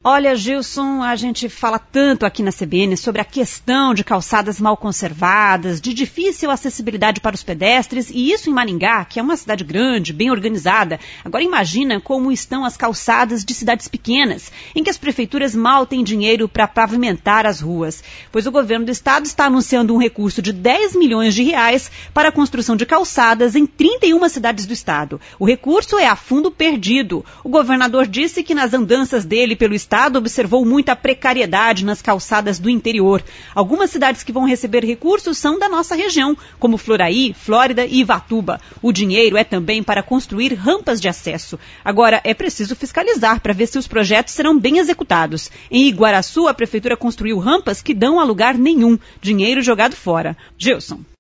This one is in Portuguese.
Olha, Gilson, a gente fala tanto aqui na CBN sobre a questão de calçadas mal conservadas, de difícil acessibilidade para os pedestres, e isso em Maringá, que é uma cidade grande, bem organizada. Agora imagina como estão as calçadas de cidades pequenas, em que as prefeituras mal têm dinheiro para pavimentar as ruas. Pois o governo do estado está anunciando um recurso de 10 milhões de reais para a construção de calçadas em 31 cidades do estado. O recurso é a fundo perdido. O governador disse que nas andanças dele pelo estado observou muita precariedade nas calçadas do interior. Algumas cidades que vão receber recursos são da nossa região, como Floraí, Flórida e Ivatuba. O dinheiro é também para construir rampas de acesso. Agora, é preciso fiscalizar para ver se os projetos serão bem executados. Em Iguaraçu, a prefeitura construiu rampas que dão a lugar nenhum. Dinheiro jogado fora. Gilson.